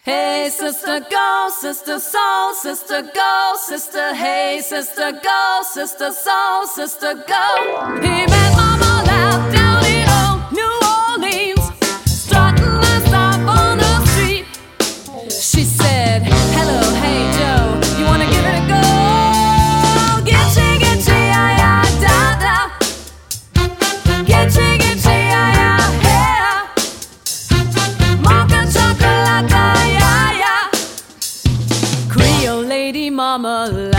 Hey sister, go, sister, soul, sister, go, sister, hey sister, go, sister, soul, sister, go. He met Mama Laugh down in old New Orleans, strutting her stuff on the street. She said, hello, hey Joe, you wanna give it a go? Getcha, yeah, yeah, da, da. Getcha, yeah, yeah, yeah. Mocha chocolate, yeah, yeah. Creole lady mama